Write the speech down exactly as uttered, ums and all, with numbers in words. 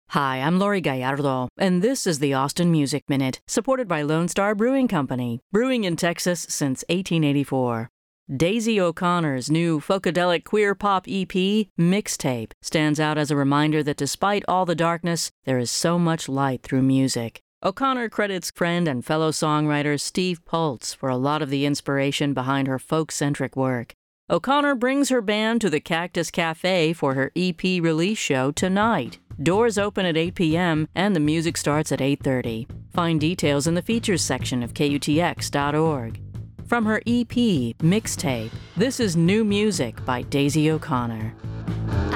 Hi, I'm Lori Gallardo, and this is the Austin Music Minute, supported by Lone Star Brewing Company, brewing in Texas since eighteen eighty-four. Daisy O'Connor's new Folkadelic queer pop E P, Mixtape, stands out as a reminder that despite all the darkness, there is so much light through music. O'Connor credits friend and fellow songwriter Steve Poltz for a lot of the inspiration behind her folk-centric work. O'Connor brings her band to the Cactus Cafe for her E P release show tonight. Doors open at eight p.m. and the music starts at eight thirty. Find details in the features section of K U T X dot org. From her E P, Mixtape, this is New Music by Daisy O'Connor.